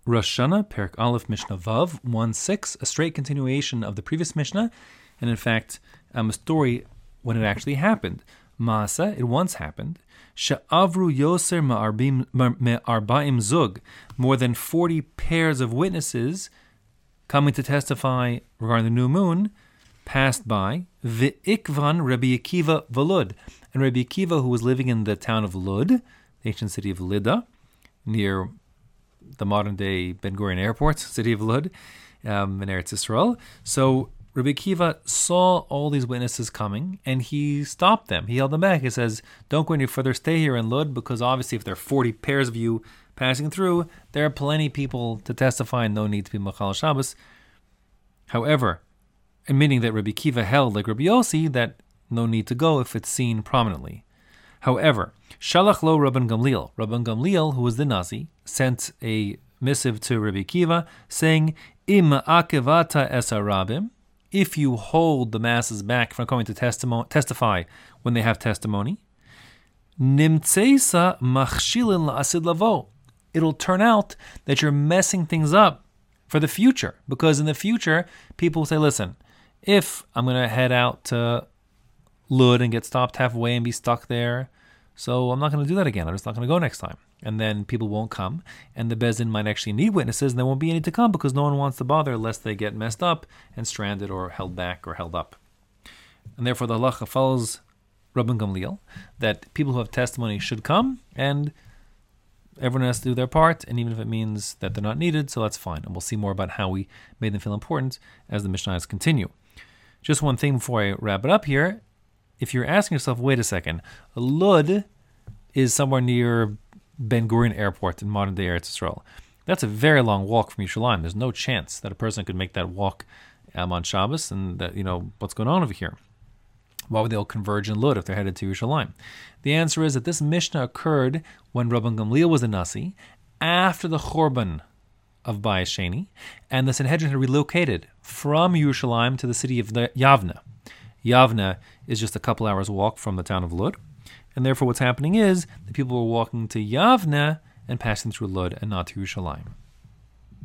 Rosh Hashanah, Perek Aleph, Mishnah Vav, 1-6, a straight continuation of the previous Mishnah, and in fact, a story when it actually happened. Maasa, it once happened. She'avru yoser me'arba'im zug, more than 40 pairs of witnesses coming to testify regarding the new moon, passed by. V'ikvan Rabbi Akiva v'Lud, and Rabbi Akiva, who was living in the town of Lud, the ancient city of Lydda, near the modern-day Ben Gurion Airport, city of Lud, in Eretz Yisrael. So Rabbi Akiva saw all these witnesses coming, and he stopped them. He held them back. He says, don't go any further, stay here in Lud, because obviously if there are 40 pairs of you passing through, there are plenty of people to testify and no need to be Machal Shabbos. However, admitting that Rabbi Akiva held, like Rabbi Yossi, that no need to go if it's seen prominently. However, Shalach lo Rabban Gamliel. Rabban Gamliel, who was the Nasi, sent a missive to Rabbi Akiva saying, Im akevata es harabim, if you hold the masses back from coming to testify when they have testimony, nimtzeisa machshilin la'asid lavo. It'll turn out that you're messing things up for the future, because in the future, people will say, listen, if I'm going to head out to Lud and get stopped halfway and be stuck there, so I'm not going to do that again. I'm just not going to go next time. And then people won't come, and the Beis Din might actually need witnesses, and there won't be any to come because no one wants to bother lest they get messed up and stranded or held back or held up. And therefore the halacha follows Rabban Gamliel, that people who have testimony should come, and everyone has to do their part, and even if it means that they're not needed, so that's fine. And we'll see more about how we made them feel important as the Mishnahs continue. Just one thing before I wrap it up here. If you're asking yourself, wait a second, Lud is somewhere near Ben Gurion Airport in modern-day Eretz Yisrael. That's a very long walk from Yerushalayim. There's no chance that a person could make that walk on Shabbos, and that, what's going on over here? Why would they all converge in Lud if they're headed to Yerushalayim? The answer is that this Mishnah occurred when Rabban Gamliel was a Nasi, after the Chorban of Bayis Sheni, and the Sanhedrin had relocated from Yerushalayim to the city of Yavne. Yavne is just a couple hours walk from the town of Lud, and therefore what's happening is the people were walking to Yavne and passing through Lud and not to Yerushalayim.